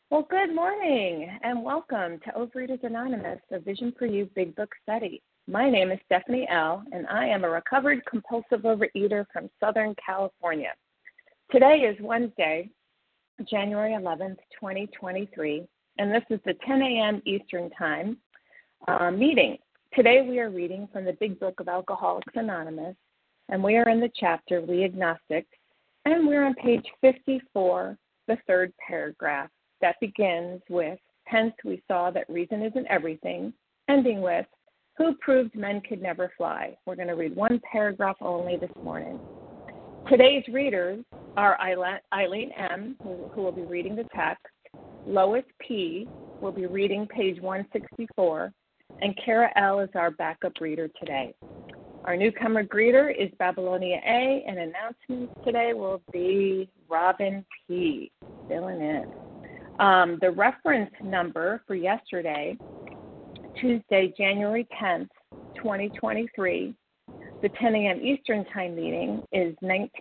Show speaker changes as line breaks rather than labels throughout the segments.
Well, good morning and welcome to Overeaters Anonymous, a Vision for You Big Book Study. My name is Stephanie L., and I am a recovered compulsive overeater from Southern California. Today is Wednesday, January 11th, 2023, and this is the 10 a.m. Eastern Time meeting. Today we are reading from the Big Book of Alcoholics Anonymous, and we are in the chapter We Agnostics, and we're on page 54, the third paragraph. That begins with, hence we saw that reason isn't everything, ending with, who proved men could never fly. We're going to read one paragraph only this morning. Today's readers are Eileen M., who will be reading the text, Lois P. will be reading page 164, and Kara L. is our backup reader today. Our newcomer greeter is Babylonia A., and announcements today will be Robin P. filling in. The reference number for yesterday, Tuesday, January 10th, 2023, the 10 a.m. Eastern Time meeting is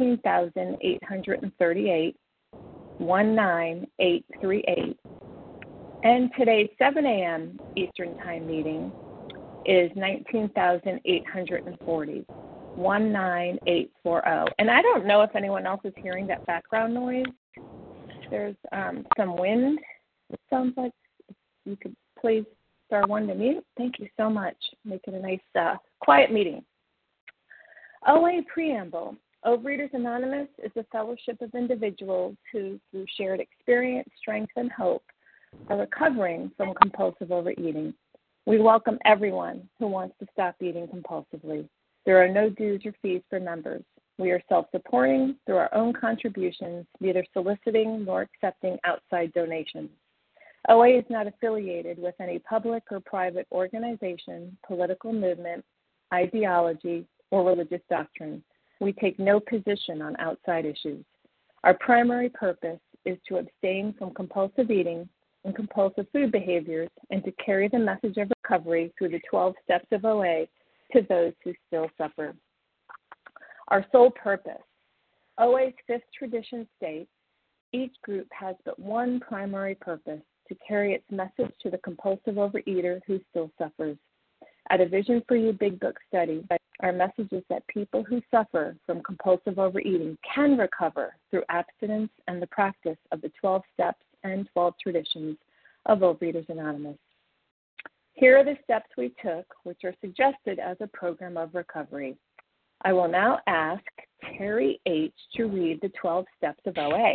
19,838, 19838. And today's 7 a.m. Eastern Time meeting is 19,840, 19840. And I don't know if anyone else is hearing that background noise. There's some wind. It sounds like you could please star one to mute. Thank you so much. Make it a nice, quiet meeting. OA Preamble. Overeaters Anonymous is a fellowship of individuals who, through shared experience, strength, and hope, are recovering from compulsive overeating. We welcome everyone who wants to stop eating compulsively. There are no dues or fees for members. We are self-supporting through our own contributions, neither soliciting nor accepting outside donations. OA is not affiliated with any public or private organization, political movement, ideology, or religious doctrine. We take no position on outside issues. Our primary purpose is to abstain from compulsive eating and compulsive food behaviors and to carry the message of recovery through the 12 steps of OA to those who still suffer. Our sole purpose. OA's fifth tradition states, each group has but one primary purpose, to carry its message to the compulsive overeater who still suffers. At a Vision for You Big Book Study, our message is that people who suffer from compulsive overeating can recover through abstinence and the practice of the 12 steps and 12 traditions of Overeaters Anonymous. Here are the steps we took, which are suggested as a program of recovery. I will now ask Terry H. to read the 12 steps of OA.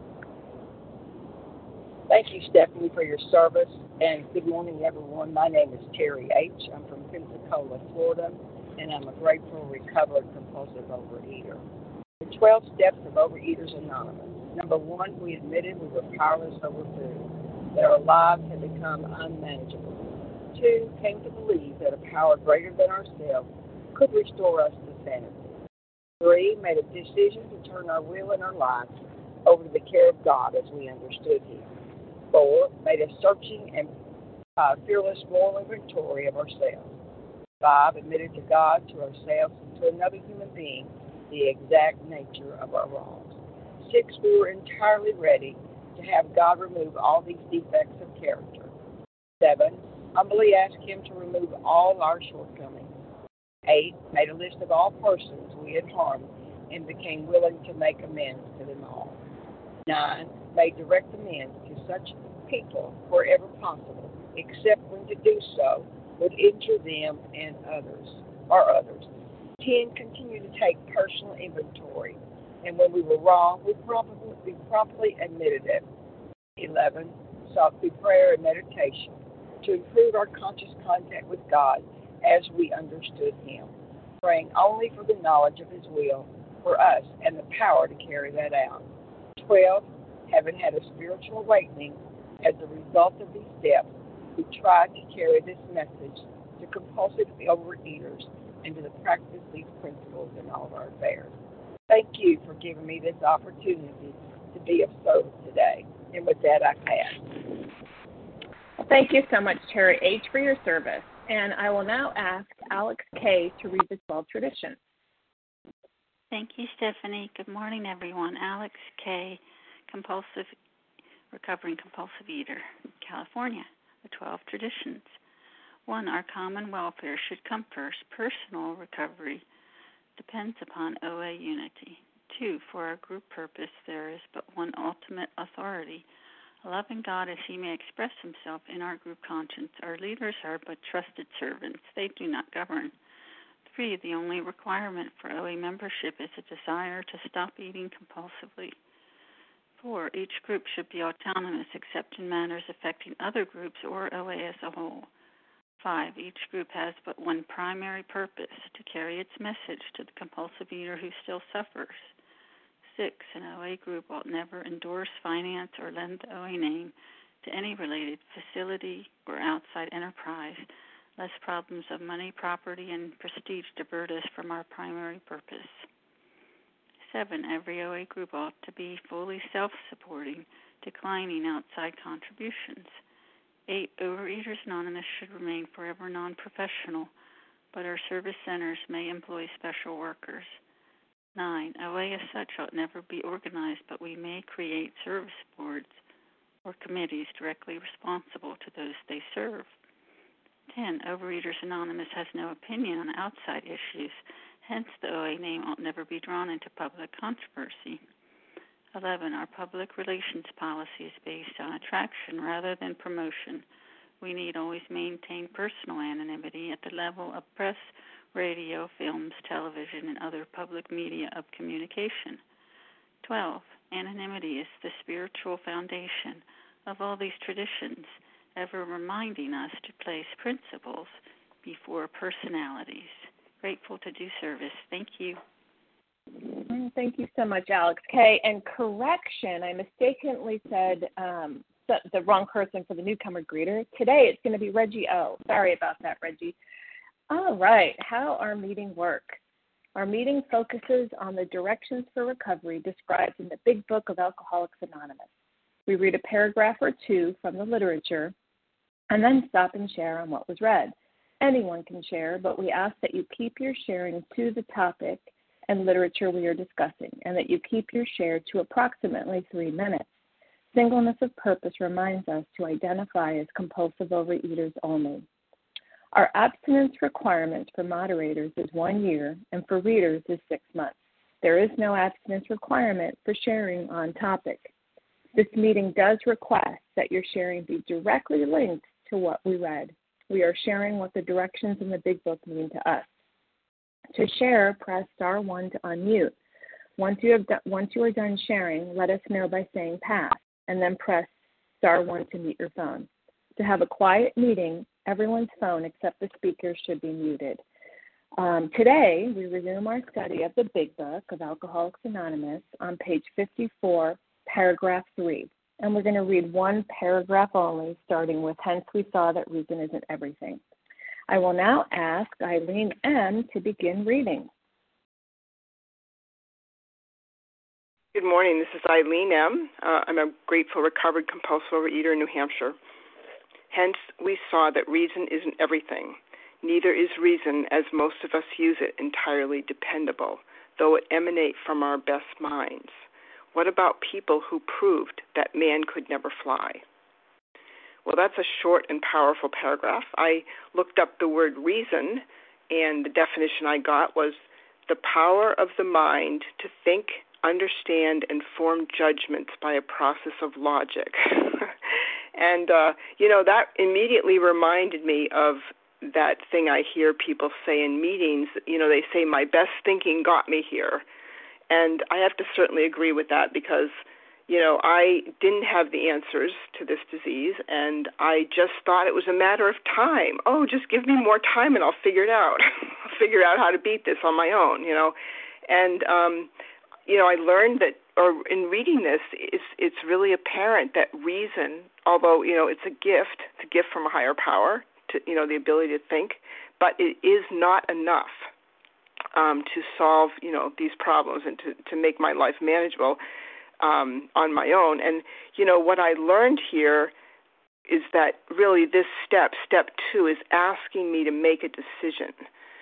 Thank you, Stephanie, for your service, and good morning, everyone. My name is Terry H. I'm from Pensacola, Florida, and I'm a grateful, recovered, compulsive overeater. The 12 steps of Overeaters Anonymous. Number 1, we admitted we were powerless over food, that our lives had become unmanageable. 2, came to believe that a power greater than ourselves could restore us to sanity. 3, made a decision to turn our will and our lives over to the care of God as we understood Him. 4, made a searching and fearless moral inventory of ourselves. 5, admitted to God, to ourselves, and to another human being the exact nature of our wrongs. 6, we were entirely ready to have God remove all these defects of character. 7, humbly asked Him to remove all our shortcomings. 8, made a list of all persons we had harmed and became willing to make amends to them all. 9, made direct amends to such people wherever possible, except when to do so would injure them and others. 10, continued to take personal inventory, and when we were wrong, we promptly admitted it. 11, sought through prayer and meditation to improve our conscious contact with God as we understood Him, praying only for the knowledge of His will for us and the power to carry that out. 12, having had a spiritual awakening as a result of these steps, we tried to carry this message to compulsive overeaters and to practice these principles in all of our affairs. Thank you for giving me this opportunity to be of service today. And with that, I pass.
Well, thank you so much, Terry H., for your service. And I will now ask Alex K. to read the 12 traditions.
Thank you, Stephanie. Good morning, everyone. Alex K., compulsive Recovering Compulsive Eater, California. The 12 Traditions. 1. Our common welfare should come first. Personal recovery depends upon OA unity. 2. For our group purpose, there is but one ultimate authority, a loving God as he may express himself in our group conscience. Our leaders are but trusted servants. They do not govern. 3. The only requirement for OA membership is a desire to stop eating compulsively. 4. Each group should be autonomous except in matters affecting other groups or OA as a whole. 5. Each group has but one primary purpose, to carry its message to the compulsive eater who still suffers. 6. An OA group ought never endorse, finance, or lend the OA name to any related facility or outside enterprise, lest problems of money, property, and prestige divert us from our primary purpose. 7. Every OA group ought to be fully self-supporting, declining outside contributions. 8. Overeaters Anonymous should remain forever non-professional, but our service centers may employ special workers. 9. OA as such ought never be organized, but we may create service boards or committees directly responsible to those they serve. 10. Overeaters Anonymous has no opinion on outside issues, hence the OA name ought never be drawn into public controversy. 11. Our public relations policy is based on attraction rather than promotion. We need always maintain personal anonymity at the level of press, radio, films, television, and other public media of communication. 12. Anonymity is the spiritual foundation of all these traditions, ever reminding us to place principles before personalities. Grateful to do service. Thank you.
Thank you so much, Alex K. And correction, I mistakenly said the wrong person for the newcomer greeter. Today it's going to be Reggie O. Sorry about that, Reggie. All right, how our meeting work. Our meeting focuses on the directions for recovery described in the Big Book of Alcoholics Anonymous. We read a paragraph or two from the literature and then stop and share on what was read. Anyone can share, but we ask that you keep your sharing to the topic and literature we are discussing, and that you keep your share to approximately 3 minutes. Singleness of purpose reminds us to identify as compulsive overeaters only. Our abstinence requirement for moderators is 1 year, and for readers is 6 months. There is no abstinence requirement for sharing on topic. This meeting does request that your sharing be directly linked to what we read. We are sharing what the directions in the Big Book mean to us. To share, press star 1 to unmute. Once you are done sharing, let us know by saying pass, and then press star 1 to mute your phone. To have a quiet meeting, everyone's phone except the speaker should be muted. Today, we resume our study of the Big Book of Alcoholics Anonymous on page 54, paragraph 3. And we're going to read one paragraph only, starting with, hence we saw that reason isn't everything. I will now ask Eileen M. to begin reading.
Good morning. This is Eileen M. I'm a grateful, recovered, compulsive overeater in New Hampshire. Hence, we saw that reason isn't everything. Neither is reason, as most of us use it, entirely dependable, though it emanate from our best minds. What about people who proved that man could never fly? Well, that's a short and powerful paragraph. I looked up the word reason, and the definition I got was the power of the mind to think, understand, and form judgments by a process of logic. And, that immediately reminded me of that thing I hear people say in meetings. They say, my best thinking got me here. And I have to certainly agree with that because, I didn't have the answers to this disease, and I just thought it was a matter of time. Oh, just give me more time and I'll figure it out. I'll figure out how to beat this on my own, And, I learned that, or in reading this, it's really apparent that reason, although, it's a gift from a higher power, to, the ability to think, but it is not enough to solve, these problems and to make my life manageable on my own. And, what I learned here is that really this step 2, is asking me to make a decision.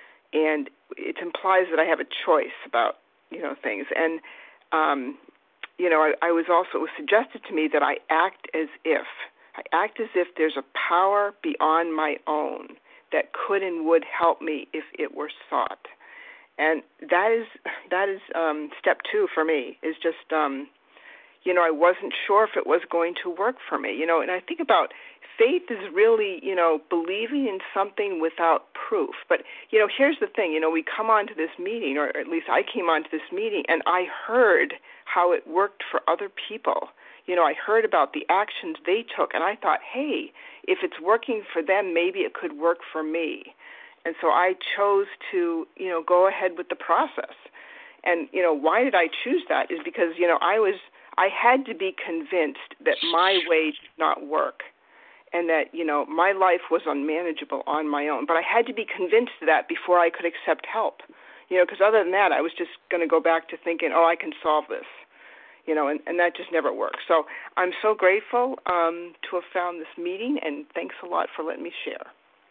And it implies that I have a choice about, things. And I was also, it was suggested to me that I act as if there's a power beyond my own that could and would help me if it were sought. And that is step 2 for me, is just, I wasn't sure if it was going to work for me, and I think about faith is really, believing in something without proof. But, here's the thing, we come on to this meeting, or at least I came on to this meeting, and I heard how it worked for other people. I heard about the actions they took, and I thought, hey, if it's working for them, maybe it could work for me. And so I chose to, go ahead with the process. And, why did I choose that is because, I had to be convinced that my way did not work and that, my life was unmanageable on my own. But I had to be convinced of that before I could accept help, because other than that, I was just going to go back to thinking, oh, I can solve this, and that just never worked. So I'm so grateful to have found this meeting, and thanks a lot for letting me share.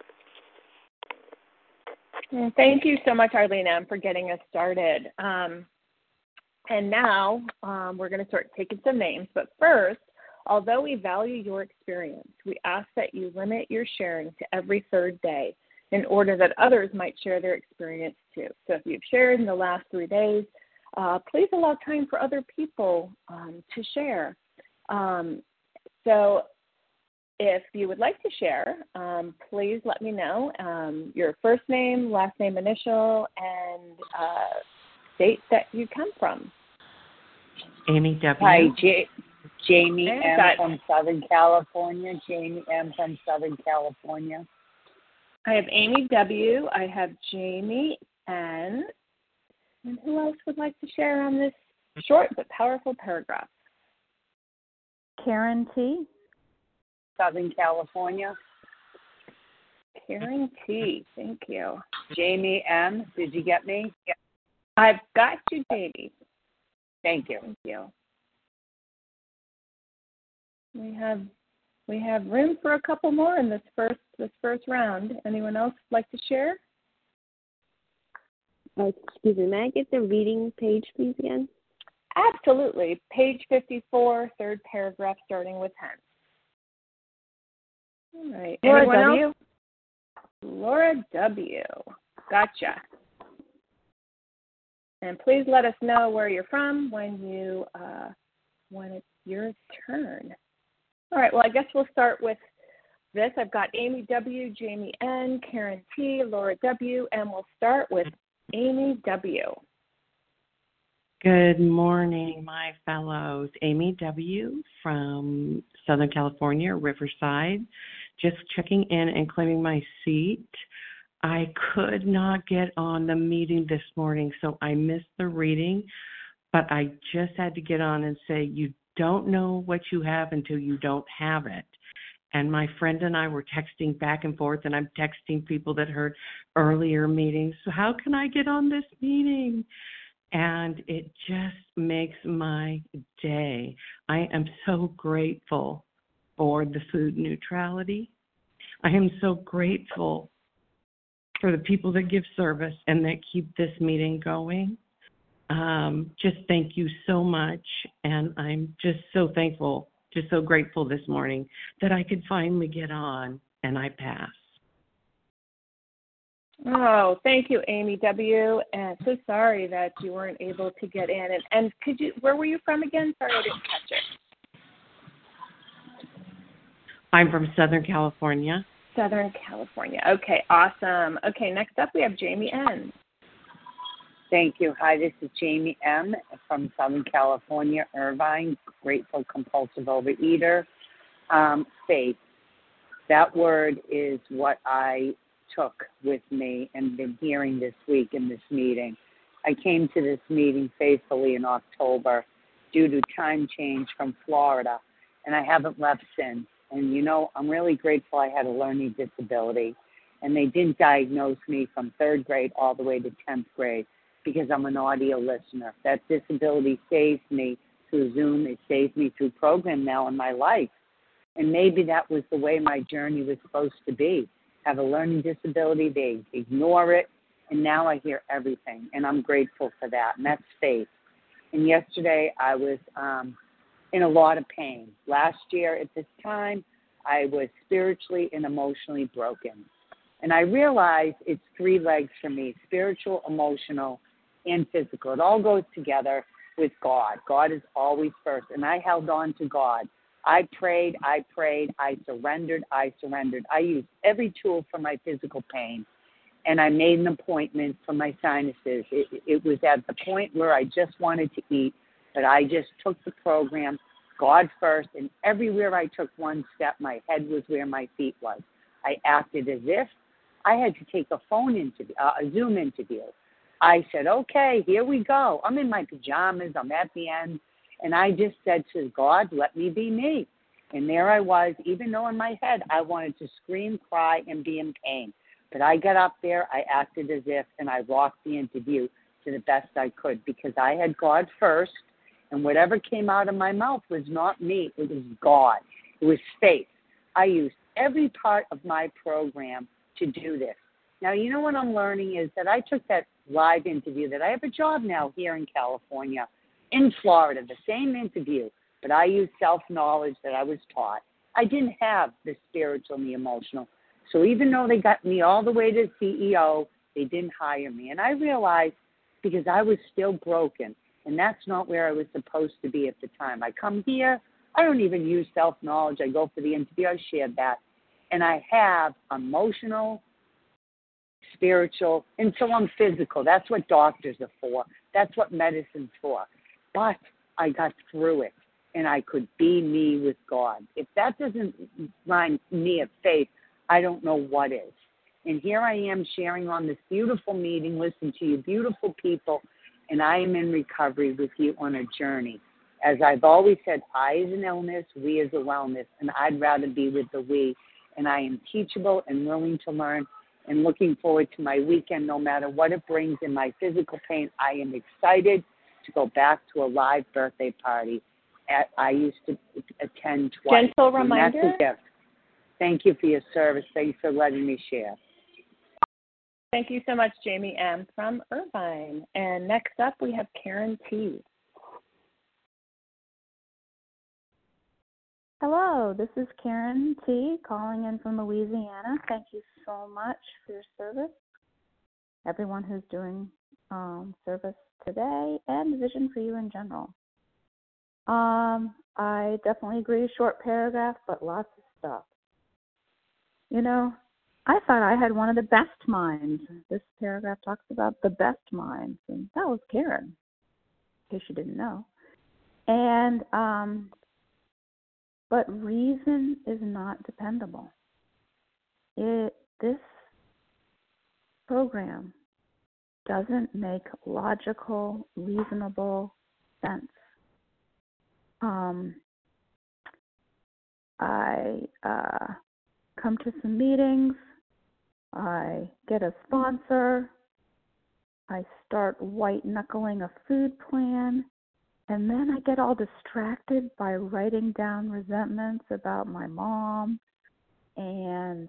Thank you so much, Arlene, for getting us started. And now we're going to start taking some names. But first, although we value your experience, we ask that you limit your sharing to every third day in order that others might share their experience too. So if you've shared in the last 3 days, please allow time for other people to share. So if you would like to share, please let me know your first name, last name, initial, and state that you come from.
Amy W.
Hi, Jamie M. from Southern California. Jamie M. from Southern California.
I have Amy W. I have Jamie N. And who else would like to share on this short but powerful paragraph?
Karen T.
Southern California.
Karen T. Thank you.
Jamie M. Did you get me?
Yeah. I've got you, Jamie.
Thank you.
Thank you. We have room for a couple more in this first round. Anyone else like to share?
Excuse me, may I get the reading page, please, again?
Absolutely. Page 54, third paragraph, starting with 10. All right.
Laura
Anyone
W.
else? Laura W. Gotcha. And please let us know where you're from when it's your turn. All right. Well, I guess we'll start with this. I've got Amy W., Jamie N., Karen T., Laura W., and we'll start with Amy W.
Good morning, my fellows. Amy W. from Southern California, Riverside. Just checking in and claiming my seat. I could not get on the meeting this morning, so I missed the reading, but I just had to get on and say you don't know what you have until you don't have it. And my friend and I were texting back and forth, and I'm texting people that heard earlier meetings, so how can I get on this meeting? And it just makes my day. I am so grateful for the food neutrality. I am so grateful for the people that give service and that keep this meeting going. Just thank you so much. And I'm just so thankful, just so grateful this morning that I could finally get on and I pass.
Oh, thank you, Amy W. And so sorry that you weren't able to get in. And where were you from again? Sorry, I didn't catch it.
I'm from Southern California.
Southern California. Okay, awesome. Okay, next up we have Jamie N.
Thank you. Hi, this is Jamie M. from Southern California, Irvine, grateful compulsive overeater. Faith. That word is what I took with me and been hearing this week in this meeting. I came to this meeting faithfully in October due to time change from Florida, and I haven't left since. And, I'm really grateful I had a learning disability, and they didn't diagnose me from 3rd grade all the way to 10th grade because I'm an audio listener. That disability saves me through Zoom. It saves me through program now in my life. And maybe that was the way my journey was supposed to be. Have a learning disability, they ignore it, and now I hear everything, and I'm grateful for that, and that's faith. And yesterday I was in a lot of pain. Last year at this time, I was spiritually and emotionally broken. And I realized it's three legs for me, spiritual, emotional, and physical. It all goes together with God. God is always first. And I held on to God. I prayed, I surrendered. I used every tool for my physical pain. And I made an appointment for my sinuses. It was at the point where I just wanted to eat, but I just took the program, God first, and everywhere I took one step, my head was where my feet was. I acted as if I had to take a phone interview, a Zoom interview. I said, okay, here we go. I'm in my pajamas. I'm at the end. And I just said to God, let me be me. And there I was, even though in my head I wanted to scream, cry, and be in pain. But I got up there, I acted as if, and I rocked the interview to the best I could because I had God first, and whatever came out of my mouth was not me. It was God. It was faith. I used every part of my program to do this. Now, you know what I'm learning is that I took that live interview, that I have a job now here in California, in Florida, the same interview, but I used self-knowledge that I was taught. I didn't have the spiritual and the emotional. So even though they got me all the way to CEO, they didn't hire me. And I realized because I was still broken, and that's not where I was supposed to be at the time. I come here, I don't even use self-knowledge. I go for the interview, I shared that. And I have emotional, spiritual, and so I'm physical. That's what doctors are for. That's what medicine's for. But I got through it, and I could be me with God. If that doesn't remind me of faith, I don't know what is. And here I am sharing on this beautiful meeting, listening to you beautiful people, and I am in recovery with you on a journey. As I've always said, I is an illness, we is a wellness, and I'd rather be with the we. And I am teachable and willing to learn and looking forward to my weekend no matter what it brings in my physical pain. I am excited to go back to a live birthday party I used to attend twice.
Gentle reminder.
And that's a gift. Thank you for your service. Thanks for letting me share.
Thank you so much, Jamie M. from Irvine. And next up, we have Karen T.
Hello, this is Karen T. calling in from Louisiana. Thank you so much for your service. Everyone who's doing service today and Vision for You in general. I definitely agree, short paragraph, but lots of stuff. You know, I thought I had one of the best minds. This paragraph talks about the best minds, and that was Karen, in case you didn't know. And, but reason is not dependable. This program doesn't make logical, reasonable sense. I come to some meetings, I get a sponsor, I start white-knuckling a food plan, and then I get all distracted by writing down resentments about my mom and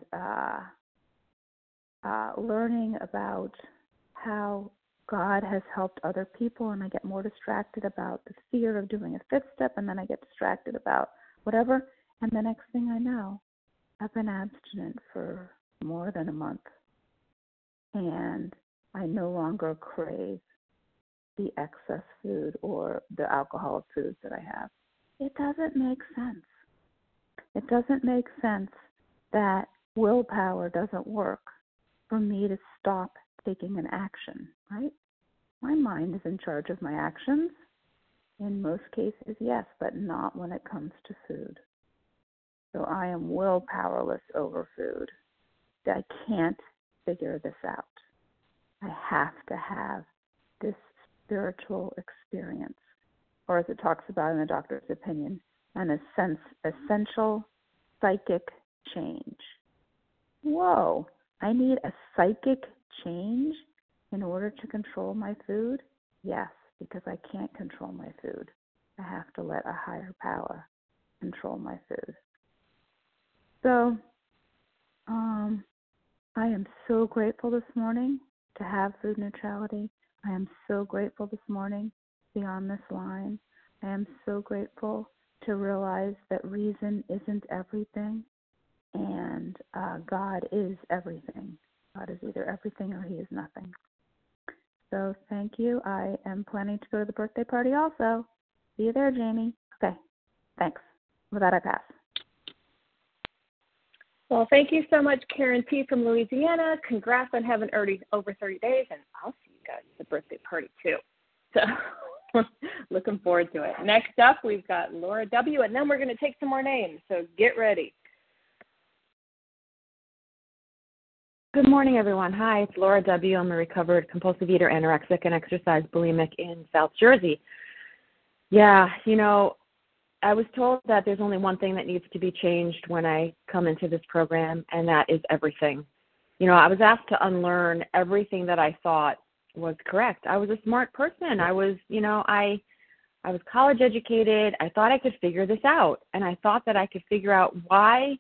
learning about how God has helped other people, and I get more distracted about the fear of doing a fifth step, and then I get distracted about whatever, and the next thing I know, I've been abstinent for more than a month, and I no longer crave the excess food or the alcoholic foods that I have. It doesn't make sense. It doesn't make sense that willpower doesn't work for me to stop taking an action, right? My mind is in charge of my actions. In most cases, yes, but not when it comes to food. So I am will powerless over food. I can't figure this out. I have to have this spiritual experience, or as it talks about in the doctor's opinion, an essential psychic change. Whoa, I need a psychic change in order to control my food? Yes, because I can't control my food. I have to let a higher power control my food. So, I am so grateful this morning to have food neutrality. I am so grateful this morning be on this line. I am so grateful to realize that reason isn't everything, and God is everything. God is either everything or he is nothing. So thank you. I am planning to go to the birthday party also. See you there, Jamie. Okay, thanks. With that, I pass.
Well, thank you so much, Karen P. from Louisiana. Congrats on having over 30 days, and I'll see you guys at the birthday party too. So looking forward to it. Next up, we've got Laura W., and then we're going to take some more names, so get ready.
Good morning, everyone. Hi, it's Laura W. I'm a recovered compulsive eater, anorexic, and exercise bulimic in South Jersey. Yeah, I was told that there's only one thing that needs to be changed when I come into this program, and that is everything. I was asked to unlearn everything that I thought was correct. I was a smart person. I was college educated. I thought I could figure this out, and I thought that I could figure out why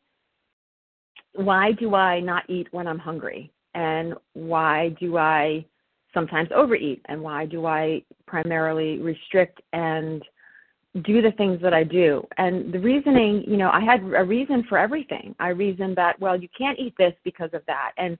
do I not eat when I'm hungry, and why do I sometimes overeat, and why do I primarily restrict and do the things that I do. And the reasoning, I had a reason for everything. I reasoned that, well, you can't eat this because of that. And,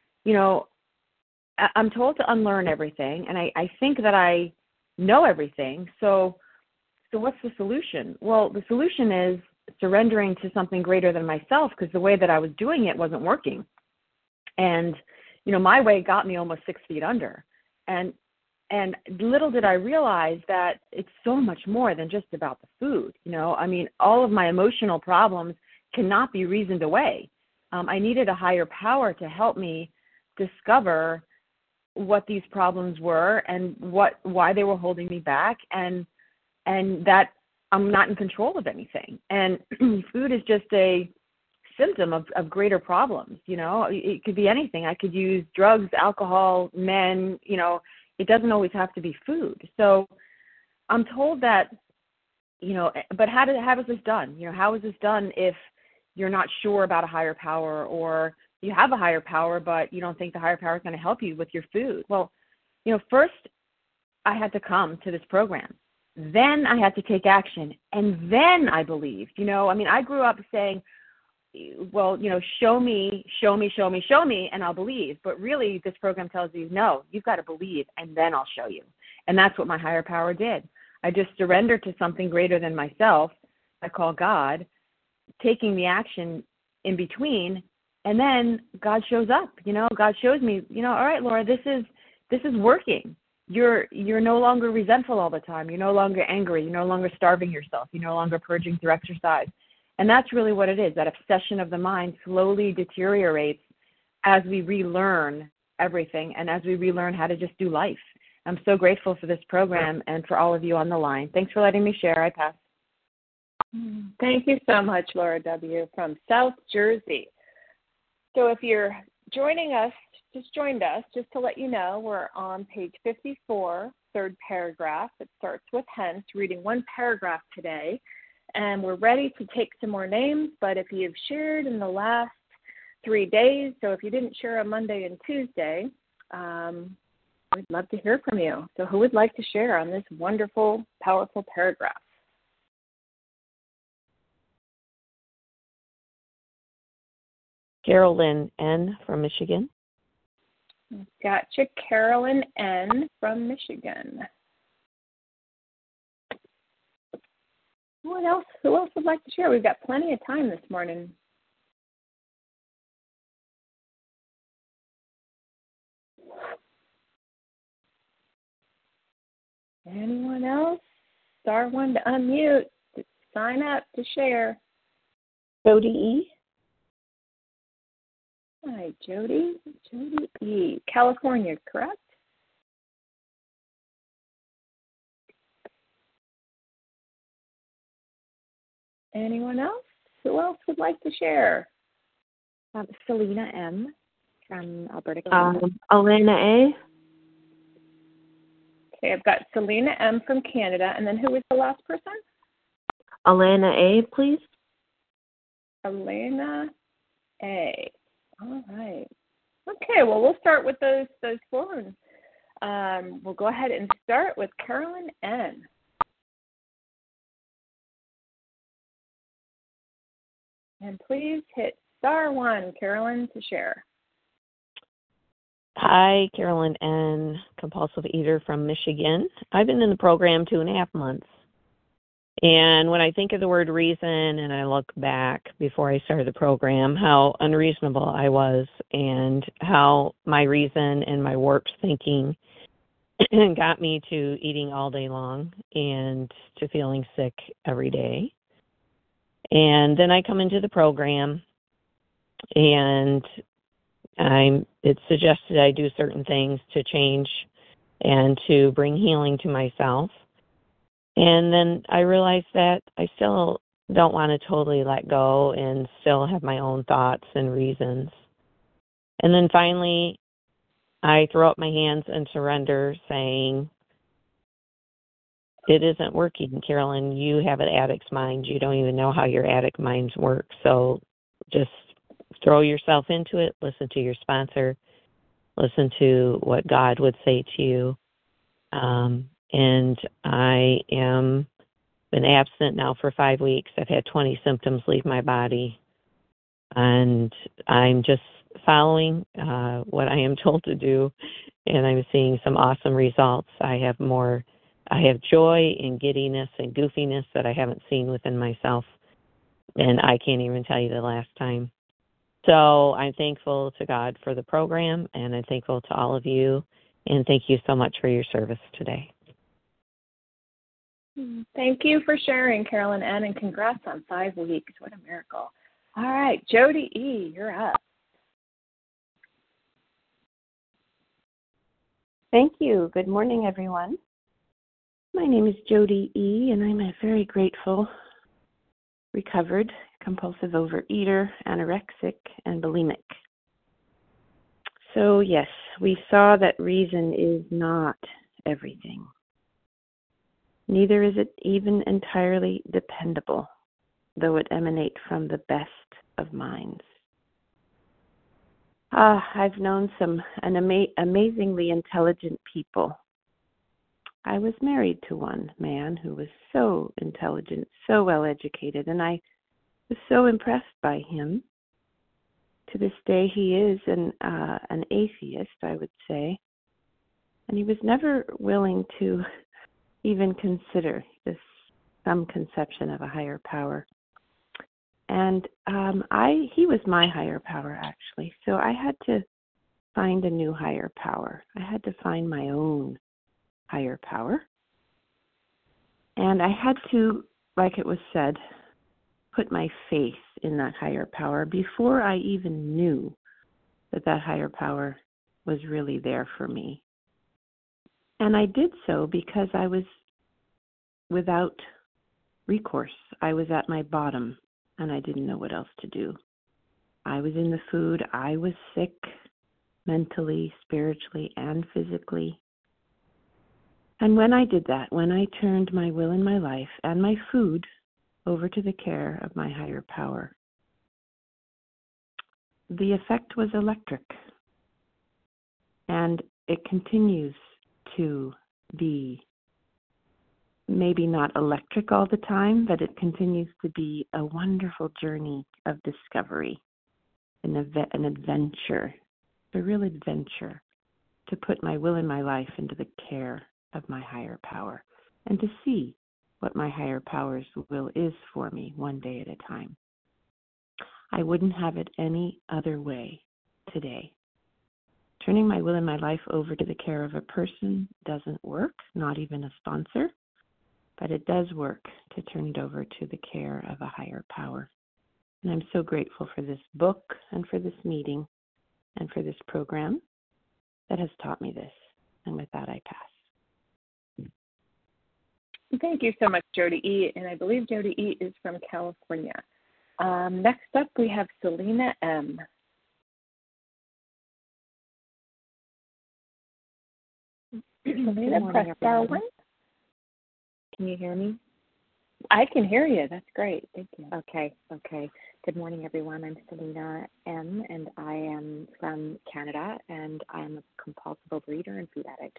I'm told to unlearn everything, and I think that I know everything. So what's the solution? Well, the solution is surrendering to something greater than myself, because the way that I was doing it wasn't working. And, my way got me almost 6 feet under. And little did I realize that it's so much more than just about the food. All of my emotional problems cannot be reasoned away. I needed a higher power to help me discover what these problems were and why they were holding me back, and that I'm not in control of anything. And food is just a symptom of greater problems. It could be anything. I could use drugs, alcohol, men, it doesn't always have to be food. So I'm told that, but how is this done? How is this done if you're not sure about a higher power, or you have a higher power, but you don't think the higher power is going to help you with your food? Well, first I had to come to this program. Then I had to take action. And then I believed. I grew up saying, well, show me, and I'll believe. But really, this program tells you, no, you've got to believe, and then I'll show you. And that's what my higher power did. I just surrendered to something greater than myself, I call God, taking the action in between, and then God shows up. God shows me, all right, Laura, this is working. You're no longer resentful all the time. You're no longer angry. You're no longer starving yourself. You're no longer purging through exercise. And that's really what it is. That obsession of the mind slowly deteriorates as we relearn everything and as we relearn how to just do life. I'm so grateful for this program and for all of you on the line. Thanks for letting me share. I pass.
Thank you so much, Laura W. from South Jersey. So if you're joined us, just to let you know, we're on page 54, third paragraph. It starts with hence, reading one paragraph today. And we're ready to take some more names, but if you've shared in the last 3 days, so if you didn't share on Monday and Tuesday, we'd love to hear from you. So who would like to share on this wonderful, powerful paragraph?
Carolyn N. from Michigan.
Gotcha, Carolyn N. from Michigan. Who else would like to share? We've got plenty of time this morning. Anyone else? Star one to unmute. Sign up to share.
Jody E.
Hi, Jody. Jody E. California, correct? Anyone else? Who else would like to share?
Selena M. from Alberta, Canada.
Elena A.
Okay, I've got Selena M. from Canada. And then who was the last person?
Elena A., please.
Elena A. All right. Okay, well, we'll start with those four. We'll go ahead and start with Carolyn N. And please hit *1, Carolyn, to share.
Hi, Carolyn N., compulsive eater from Michigan. I've been in the program 2.5 months. And when I think of the word reason and I look back before I started the program, how unreasonable I was and how my reason and my warped thinking got me to eating all day long and to feeling sick every day. And then I come into the program and it's suggested I do certain things to change and to bring healing to myself. And then I realized that I still don't want to totally let go and still have my own thoughts and reasons. And then finally, I throw up my hands and surrender, saying, it isn't working, Carolyn. You have an addict's mind. You don't even know how your addict minds work. So just throw yourself into it. Listen to your sponsor. Listen to what God would say to you. And I am been abstinent now for 5 weeks. I've had 20 symptoms leave my body. And I'm just following what I am told to do. And I'm seeing some awesome results. I have joy and giddiness and goofiness that I haven't seen within myself. And I can't even tell you the last time. So I'm thankful to God for the program, and I'm thankful to all of you. And thank you so much for your service today.
Thank you for sharing, Carolyn N., and congrats on 5 weeks. What a miracle. All right, Jody E., you're up.
Thank you. Good morning, everyone. My name is Jody E., and I'm a very grateful, recovered, compulsive overeater, anorexic, and bulimic. So, yes, we saw that reason is not everything. Neither is it even entirely dependable, though it emanates from the best of minds. I've known some amazingly intelligent people. I was married to one man who was so intelligent, so well educated, and I was so impressed by him. To this day, he is an atheist, I would say, and he was never willing to even consider some conception of a higher power. And he was my higher power, actually. So I had to find a new higher power. I had to find my own higher power. And I had to, like it was said, put my faith in that higher power before I even knew that higher power was really there for me. And I did so because I was without recourse. I was at my bottom, and I didn't know what else to do. I was in the food. I was sick mentally, spiritually, and physically. And when I did that, when I turned my will and my life and my food over to the care of my higher power, the effect was electric. And it continues to be maybe not electric all the time, but it continues to be a wonderful journey of discovery, an adventure, a real adventure to put my will and my life into the care of my higher power and to see what my higher power's will is for me one day at a time. I wouldn't have it any other way today. Turning my will and my life over to the care of a person doesn't work, not even a sponsor, but it does work to turn it over to the care of a higher power. And I'm so grateful for this book and for this meeting and for this program that has taught me this. And with that, I pass.
Thank you so much, Jody E., and I believe Jody E. is from California. Next up, we have Selena M. Selena, press *1.
Can you hear me?
I can hear you. That's great. Thank you.
Okay. Good morning, everyone. I'm Selena M., and I am from Canada, and I'm a compulsive overeater and food addict.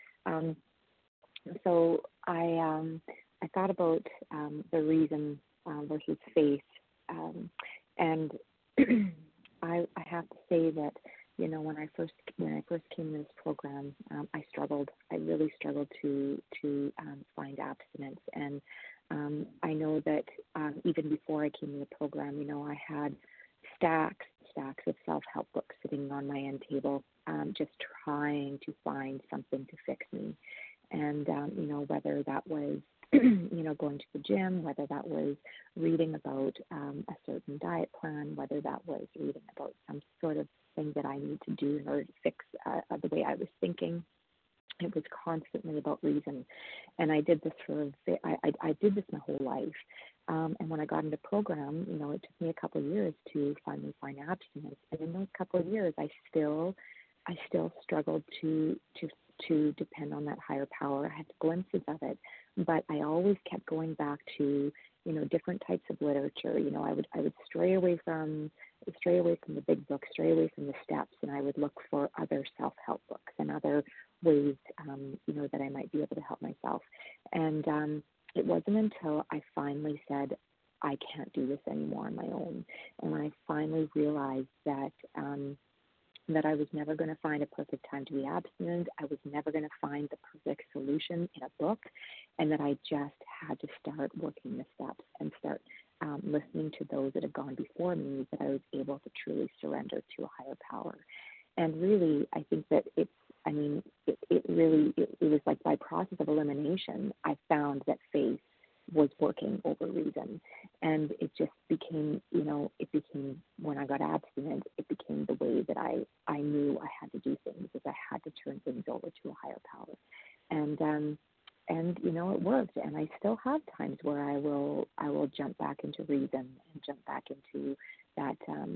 So I thought about the reason versus faith, and I have to say that when I first came to this program, I struggled. I really struggled to find abstinence, and I know that even before I came to the program, I had stacks of self-help books sitting on my end table, just trying to find something to fix me. And, whether that was, going to the gym, whether that was reading about a certain diet plan, whether that was reading about some sort of thing that I need to do in order to fix the way I was thinking. It was constantly about reason. And I did this I did this my whole life. And when I got into program, it took me a couple of years to finally find abstinence. And in those couple of years, I still struggled to depend on that higher power. I had glimpses of it, but I always kept going back to, different types of literature. I would stray away from the big books, stray away from the steps, and I would look for other self-help books and other ways, that I might be able to help myself. And it wasn't until I finally said, I can't do this anymore on my own. And when I finally realized that I was never going to find a perfect time to be abstinent, I was never going to find the perfect solution in a book, and that I just had to start working the steps and start listening to those that had gone before me, that I was able to truly surrender to a higher power. And really, I think that it was like by process of elimination, I found that faith was working over reason. And it just became, when I got abstinent, it became the way that I knew I had to do things, is I had to turn things over to a higher power. And it worked. And I still have times where I will jump back into reason and jump back into that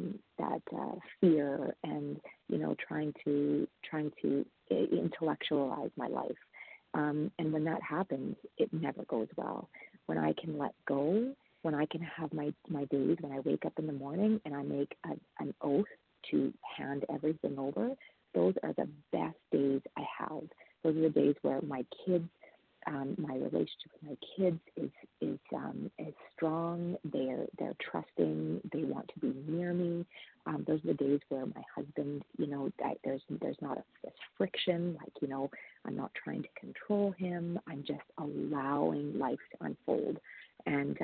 fear and, trying to intellectualize my life. And when that happens, it never goes well. When I can let go, when I can have my days, when I wake up in the morning and I make an oath to hand everything over, those are the best days I have. Those are the days where my kids, my relationship with my kids is strong. They're trusting. They want to be near me. Those are the days where my husband, there's not this friction. I'm not trying to control him. I'm just allowing life to unfold. And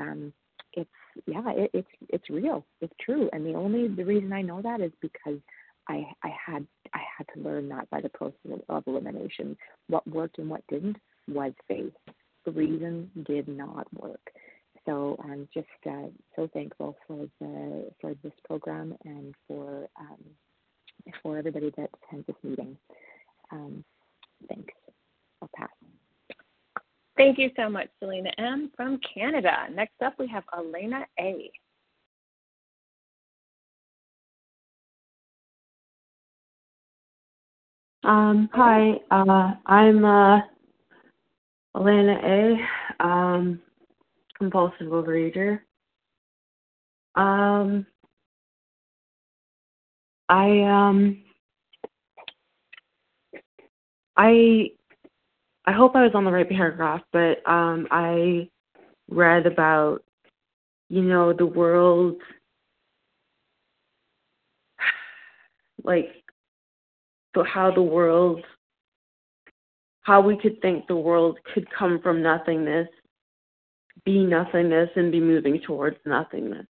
it's real. It's true. And the reason I know that is because I had to learn that by the process of elimination. What worked and what didn't was faith. The reason did not work. So I'm just so thankful for this program and for everybody that attends this meeting. Thanks. I'll pass.
Thank you so much, Selena M. from Canada. Next up, we have Elena A.
Hi, I'm Elena A., compulsive overeater. I hope I was on the right paragraph, but I read about, the world, how we could think the world could come from nothingness, be nothingness, and be moving towards nothingness.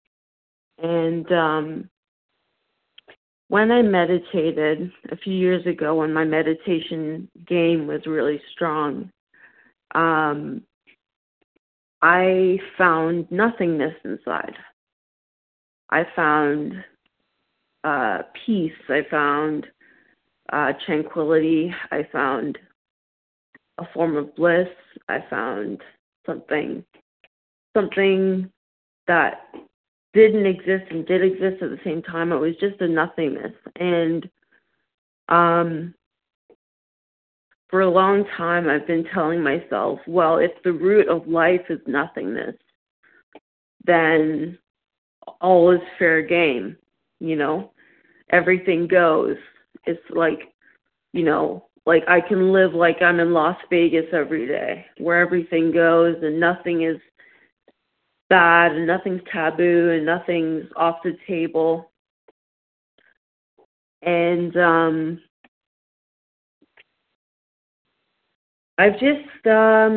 And when I meditated a few years ago, when my meditation game was really strong, I found nothingness inside. I found peace. I found tranquility. I found a form of bliss. I found something that didn't exist and did exist at the same time. It was just a nothingness. And for a long time, I've been telling myself, well, if the root of life is nothingness, then all is fair game, everything goes. It's like, like I can live like I'm in Las Vegas every day, where everything goes and nothing is bad and nothing's taboo and nothing's off the table. And I've just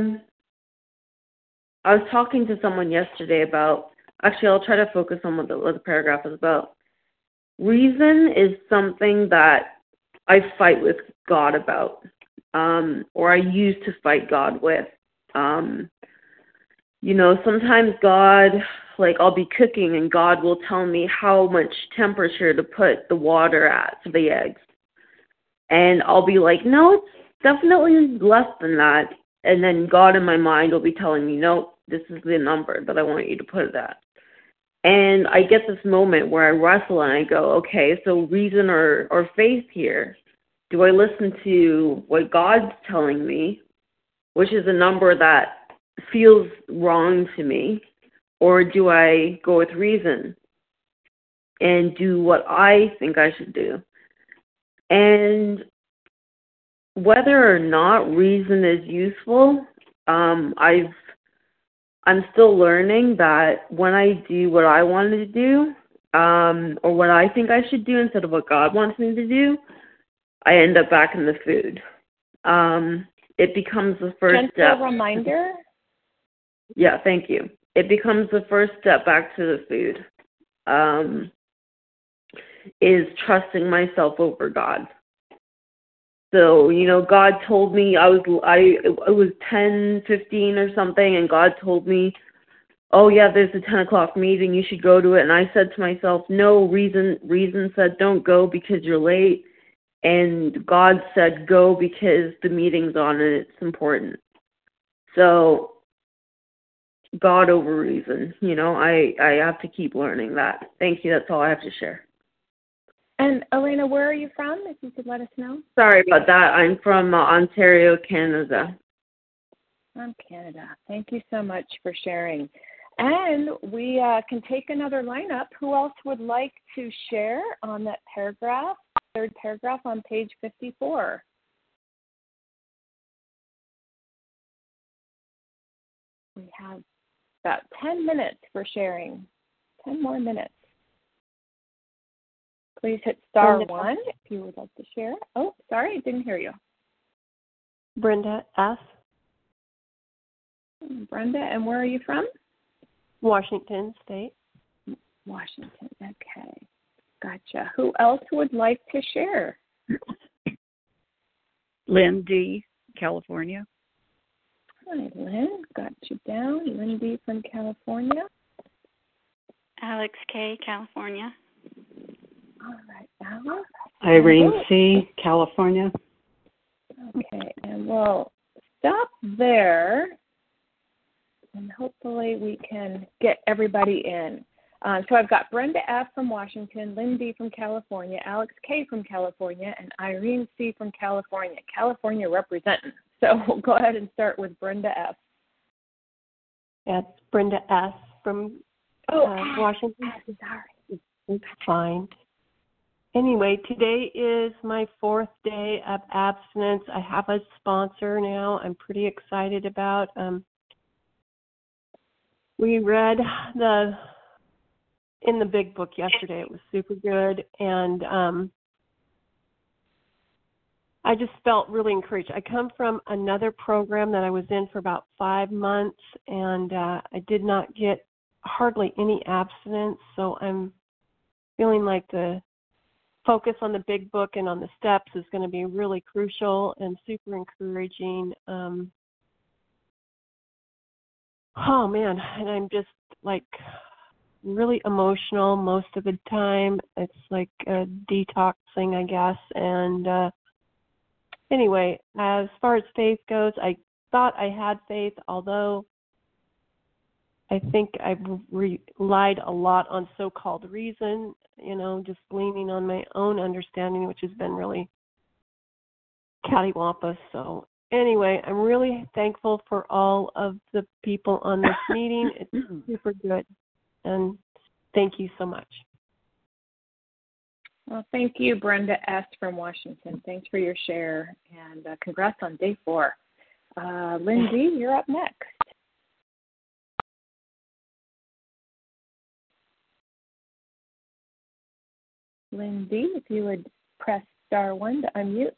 I was talking to someone yesterday about, actually I'll try to focus on what the paragraph is about. Reason is something that I fight with God about, or I used to fight God with. Sometimes God, like I'll be cooking and God will tell me how much temperature to put the water at for the eggs. And I'll be like, no, it's definitely less than that. And then God in my mind will be telling me, no, this is the number that I want you to put it at. And I get this moment where I wrestle and I go, okay, so reason or faith here? Do I listen to what God's telling me, which is a number that feels wrong to me, or do I go with reason and do what I think I should do? And whether or not reason is useful, I'm still learning that when I do what I wanted to do, or what I think I should do instead of what God wants me to do, I end up back in the food. It becomes the first step.
Gentle reminder.
Yeah, thank you. It becomes the first step back to the food. Is trusting myself over God. So, God told me it was 10:15 or something, and God told me, oh yeah, there's a 10 o'clock meeting, you should go to it. And I said to myself, no, reason said don't go because you're late. And God said go because the meeting's on and it's important. So God over reason, I have to keep learning that. Thank you. That's all I have to share.
And Elena, where are you from, if you could let us know?
Sorry about that. I'm from Ontario, Canada.
From Canada. Thank you so much for sharing. And we can take another lineup. Who else would like to share on that paragraph, third paragraph on page 54? We have about 10 minutes for sharing. 10 more minutes. Please hit star
Brenda
1 if you would like to share. Oh, sorry, I didn't hear you.
Brenda S.
Brenda, and where are you from?
Washington State.
Washington, okay. Gotcha. Who else would like to share?
Lynn D., California.
Hi, Lynn. Got you down. Lynn D. from California.
Alex K., California.
All right, Alex.
Irene C., California.
Okay, and we'll stop there, and hopefully we can get everybody in. So I've got Brenda F. from Washington, Lynn D. from California, Alex K. from California, and Irene C. from California. California representing. So we'll go ahead and start with Brenda F.
That's Brenda S. from Washington.
Sorry.
It's fine. Anyway, today is my 4th day of abstinence. I have a sponsor now I'm pretty excited about. We read in the big book yesterday. It was super good, and I just felt really encouraged. I come from another program that I was in for about 5 months, and I did not get hardly any abstinence, so I'm feeling like the focus on the big book and on the steps is going to be really crucial and super encouraging. Oh man, and I'm just like really emotional most of the time. It's like a detox thing, I guess. And anyway, as far as faith goes, I thought I had faith, although I think I've relied a lot on so-called reason, just leaning on my own understanding, which has been really cattywampus. So anyway, I'm really thankful for all of the people on this meeting. It's super good. And Thank you so much.
Well, thank you, Brenda S. from Washington. Thanks for your share, and congrats on day 4. Lindy, you're up next. Lindy, if you would press star 1 to unmute.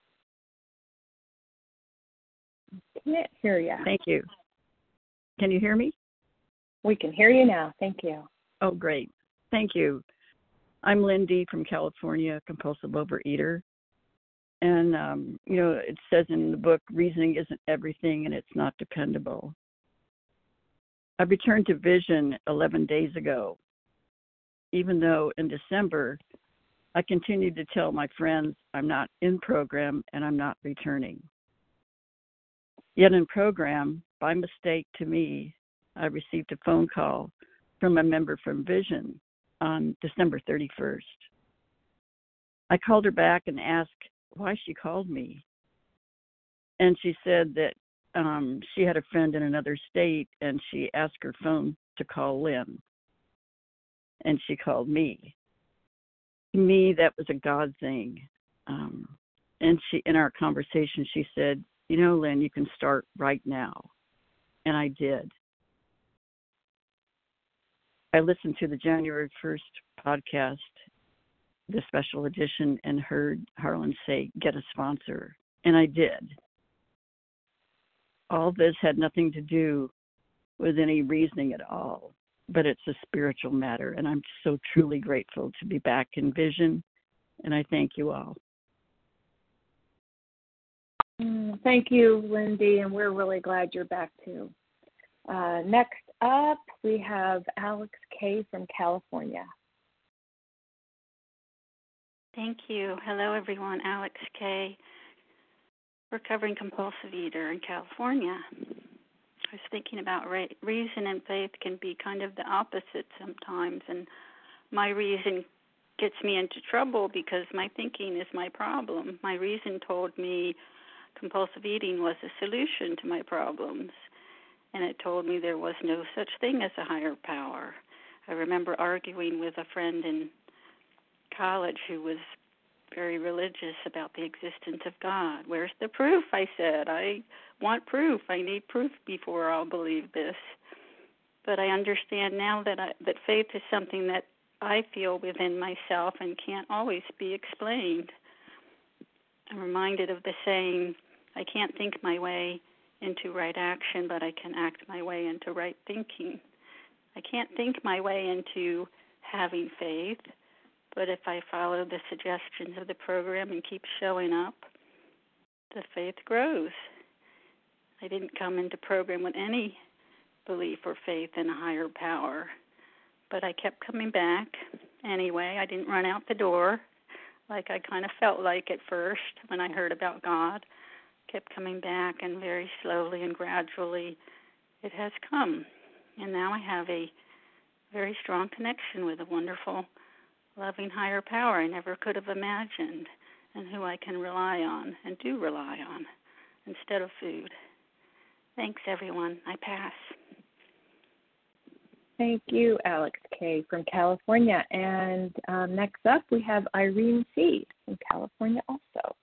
Can't hear you.
Thank you. Can you hear me?
We can hear you now. Thank you.
Oh, great. Thank you. I'm Lindy from California, compulsive overeater. And, it says in the book, reasoning isn't everything and it's not dependable. I returned to vision 11 days ago, even though in December, I continued to tell my friends I'm not in program and I'm not returning. Yet in program, by mistake to me, I received a phone call from a member from Vision on December 31st. I called her back and asked why she called me. And she said that she had a friend in another state and she asked her phone to call Lynn. And she called me. To me, that was a God thing. And she, in our conversation, she said, Lynn, you can start right now. And I did. I listened to the January 1st podcast, the special edition, and heard Harlan say, get a sponsor. And I did. All this had nothing to do with any reasoning at all, but it's a spiritual matter. And I'm so truly grateful to be back in Vision. And I thank you all.
Thank you, Lindy, and we're really glad you're back too. Next up, we have Alex K. from California.
Thank you. Hello, everyone. Alex K., recovering compulsive eater in California. I was thinking about reason and faith can be kind of the opposite sometimes, and my reason gets me into trouble because my thinking is my problem. My reason told me compulsive eating was a solution to my problems, and it told me there was no such thing as a higher power. I remember arguing with a friend in college who was very religious about the existence of God. Where's the proof? I said. I want proof. I need proof before I'll believe this. But I understand now that faith is something that I feel within myself and can't always be explained. I'm reminded of the saying, I can't think my way into right action, but I can act my way into right thinking. I can't think my way into having faith, but if I follow the suggestions of the program and keep showing up, the faith grows. I didn't come into program with any belief or faith in a higher power, but I kept coming back anyway. I didn't run out the door like I kind of felt like at first when I heard about God. Kept coming back, and very slowly and gradually it has come. And now I have a very strong connection with a wonderful, loving higher power I never could have imagined, and who I can rely on and do rely on instead of food. Thanks, everyone. I pass.
Thank you, Alex K. from California. And next up, we have Irene C. from California also.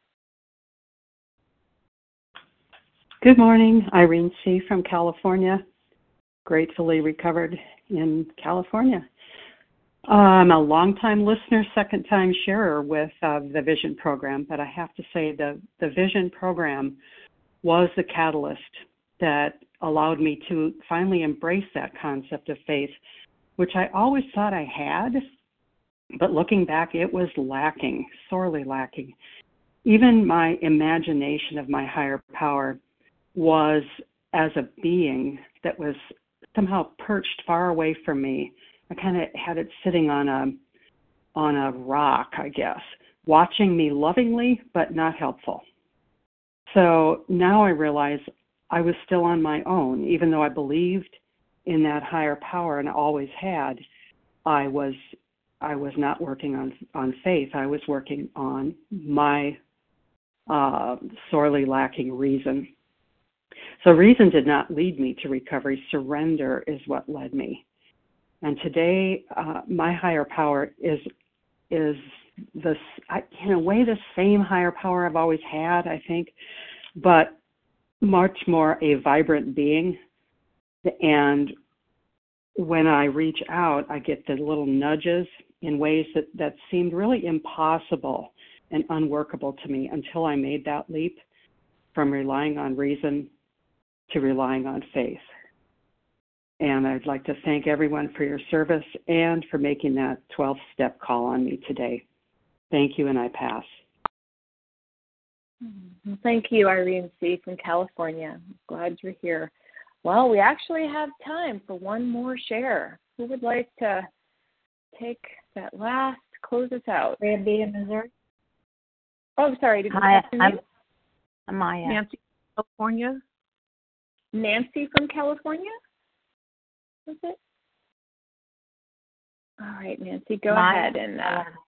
Good morning, Irene C. from California, gratefully recovered in California. I'm a long-time listener, second-time sharer with the Vision program, but I have to say the Vision program was the catalyst that allowed me to finally embrace that concept of faith, which I always thought I had, but looking back, it was lacking, sorely lacking. Even my imagination of my higher power was as a being that was somehow perched far away from me. I kind of had it sitting on a rock, I guess, watching me lovingly, but not helpful. So now I realize I was still on my own, even though I believed in that higher power and always had. I was not working on faith. I was working on my sorely lacking reason. So reason did not lead me to recovery. Surrender is what led me. And today, my higher power is this, in a way, the same higher power I've always had, I think, but much more a vibrant being. And when I reach out, I get the little nudges in ways that seemed really impossible and unworkable to me until I made that leap from relying on reason to relying on faith. And I'd like to thank everyone for your service and for making that 12-step call on me today. Thank you, and I pass.
Thank you, Irene C. from California. I'm glad you're here. Well, we actually have time for one more share. Who would like to take that last, close us out?
Rhea B. in Missouri.
Oh, sorry. Did you
Hi,
have your name?
I'm Maya.
Nancy, California. Nancy from California? Was it? All right, Nancy, go
Maya.
ahead. And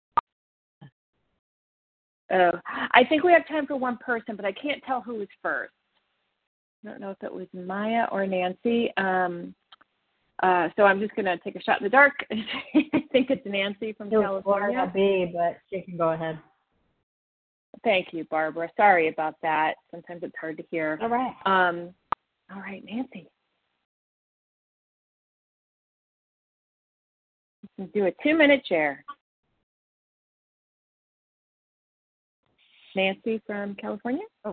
I think we have time for one person, but I can't tell who was first. I don't know if it was Maya or Nancy. So I'm just going to take a shot in the dark. I think it's Nancy from California.
Florida B, but she can go ahead.
Thank you, Barbara. Sorry about that. Sometimes it's hard to hear.
All right.
All right, Nancy. Let's do a 2-minute share. Nancy from California? Oh.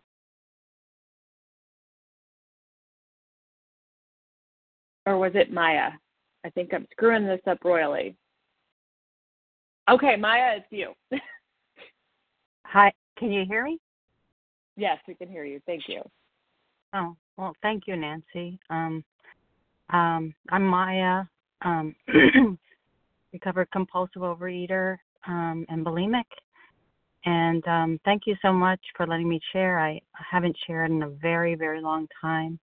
Or was it Maya? I think I'm screwing this up royally. Okay, Maya, it's you.
Hi, can you hear me?
Yes, we can hear you. Thank you.
Oh, well, thank you, Nancy. I'm Maya, recovered compulsive overeater and bulimic. And thank you so much for letting me share. I haven't shared in a very, very long time.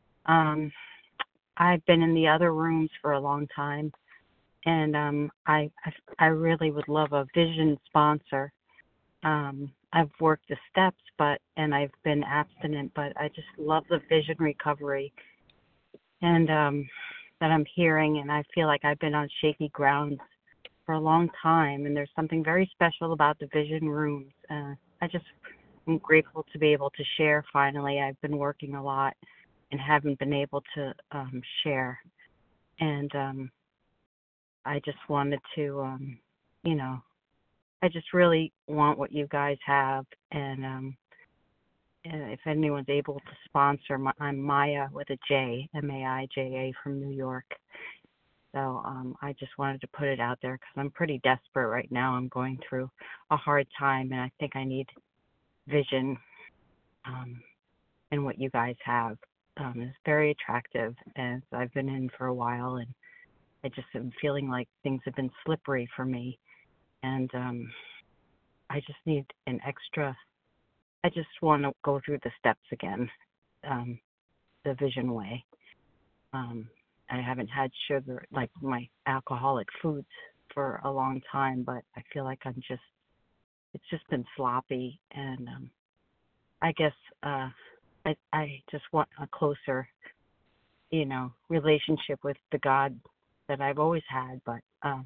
I've been in the other rooms for a long time, and I really would love a vision sponsor. I've worked the steps, and I've been abstinent, but I just love the vision recovery, and that I'm hearing, and I feel like I've been on shaky ground for a long time, and there's something very special about the vision rooms. I'm grateful to be able to share finally. I've been working a lot and haven't been able to share, and I just wanted to, I just really want what you guys have, and if anyone's able to sponsor, I'm Maya with a J, M-A-I-J-A from New York. So I just wanted to put it out there because I'm pretty desperate right now. I'm going through a hard time, and I think I need vision, and what you guys have is very attractive, and I've been in for a while, and I just am feeling like things have been slippery for me, and I just need an extra. I just want to go through the steps again, the vision way. I haven't had sugar, like my alcoholic foods, for a long time, but I feel like it's just been sloppy, and I guess I just want a closer, relationship with the God that I've always had, but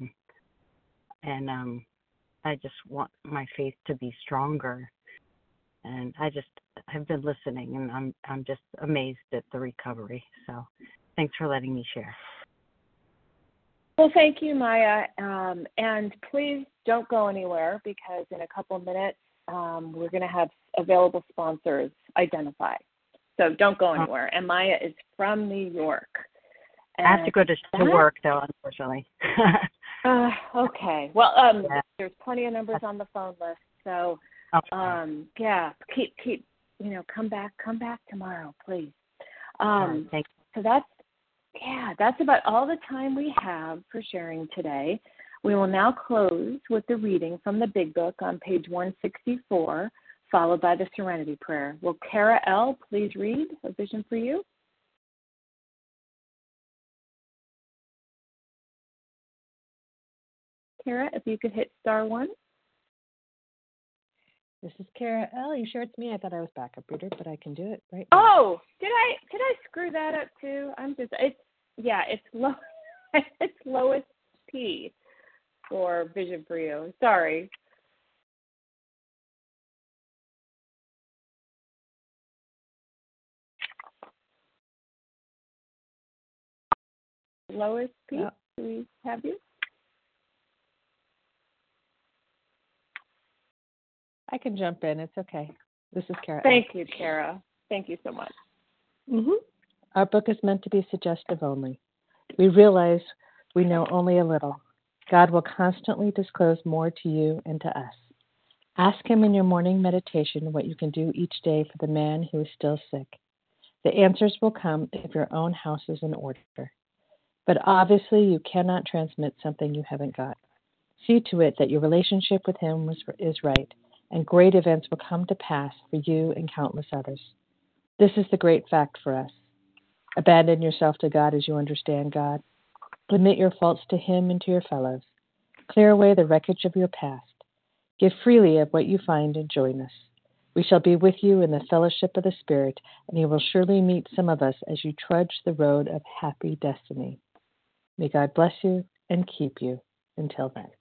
I just want my faith to be stronger, and I've been listening, and I'm just amazed at the recovery. So thanks for letting me share.
Well, thank you, Maya. And please don't go anywhere, because in a couple of minutes, we're going to have available sponsors identified. So don't go anywhere. And Maya is from New York. And
I have to go to work, though, unfortunately.
Okay. Well, there's plenty of numbers on the phone list. So, yeah, keep, come back tomorrow, please.
Thank you.
So that's about all the time we have for sharing today. We will now close with the reading from the Big Book on page 164, followed by the Serenity Prayer. Will Kara L. please read A Vision for You? Kara, if you could hit *1.
This is Kara L. You sure it's me? I thought I was backup reader, but I can do it right now.
Oh, did I screw that up too? It's low. It's Lois P. for Vision for You. Sorry. Lois P., do we have you?
I can jump in. It's okay. This is Kara.
Thank you, Kara. Thank you so much.
Our book is meant to be suggestive only. We realize we know only a little. God will constantly disclose more to you and to us. Ask Him in your morning meditation what you can do each day for the man who is still sick. The answers will come if your own house is in order. But obviously, you cannot transmit something you haven't got. See to it that your relationship with Him is right, and great events will come to pass for you and countless others. This is the great fact for us. Abandon yourself to God as you understand God. Admit your faults to Him and to your fellows. Clear away the wreckage of your past. Give freely of what you find and join us. We shall be with you in the fellowship of the Spirit, and you will surely meet some of us as you trudge the road of happy destiny. May God bless you and keep you until then.